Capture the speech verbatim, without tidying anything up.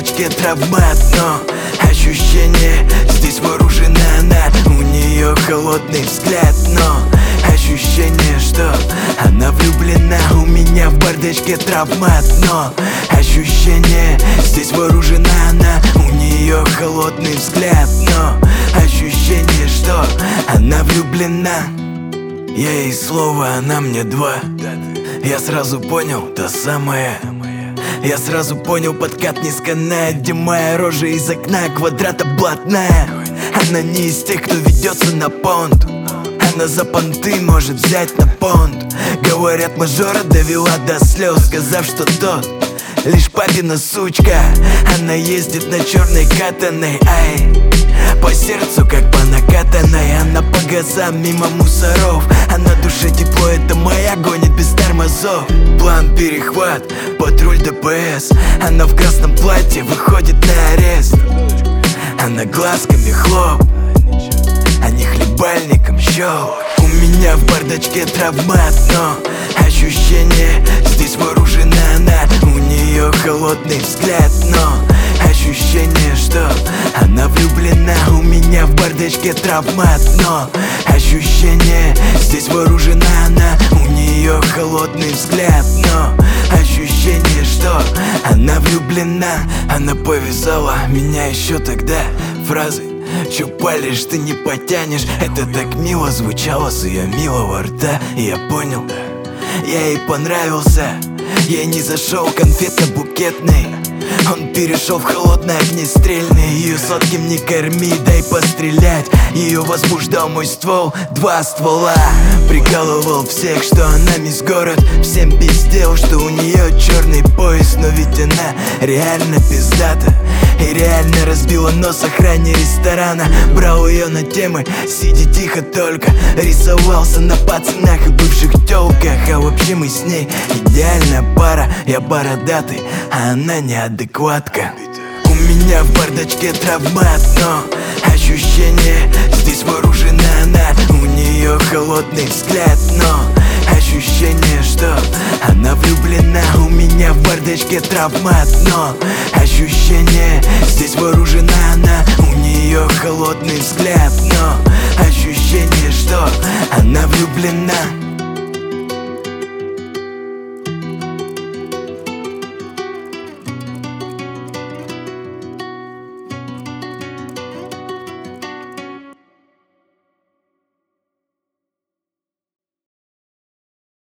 бардачке травмат, но ощущение, здесь вооружена она. У нее холодный взгляд, но ощущение, что она влюблена. У меня в бардачке травмат, но ощущение, здесь вооружена она. У нее холодный взгляд, но ощущение, что она влюблена. Я ей слово, она мне два. Я сразу понял, та самая. Я сразу понял, подкат не сканает, где моя рожа из окна квадрата блатная. Она не из тех, кто ведется на понт. Она за понты может взять на понт. Говорят, мажора довела до слез, сказав, что тот лишь папина сучка. Она ездит на черной катаной, ай, по сердцу как по накатанной. Она по газам мимо мусоров. А на душе тепло, это моя гонит без тормозов. План перехват, патруль ДПС. Она в красном платье выходит на арест. Она глазками хлоп, а не хлебальником щелк. У меня в бардачке травмат, но ощущение, здесь вооружена она. У нее холодный взгляд, но ощущение, что она влюблена. У меня в бардачке травмат, но ощущение, здесь вооружена она. У нее холодный взгляд, но ощущение, что она влюблена. Она повязала меня еще тогда фразой: чё палишь, ты не потянешь. Это так мило звучало с ее милого рта. И я понял, я ей понравился. Я не зашел конфетно-букетный, он перешел в холодное огнестрельный. Ее сладким не корми, дай пострелять. Ее возбуждал мой ствол, два ствола. Прикалывал всех, что она мисс город. Всем пиздел, что у нее черный пояс. Но ведь она реально пиздата и реально разбила нос охране ресторана. Брал ее на темы, сиди тихо только. Рисовался на пацанах и бывших тёлках. А вообще мы с ней идеальная пара. Я бородатый, а она неадекватка. У меня в бардачке травмат, но ощущение, здесь вооружена она. У нее холодный взгляд, но ощущение, что она влюблена. У меня в бардачке травмат, но ощущение, здесь вооружена она. У нее холодный взгляд, но ощущение, что она влюблена.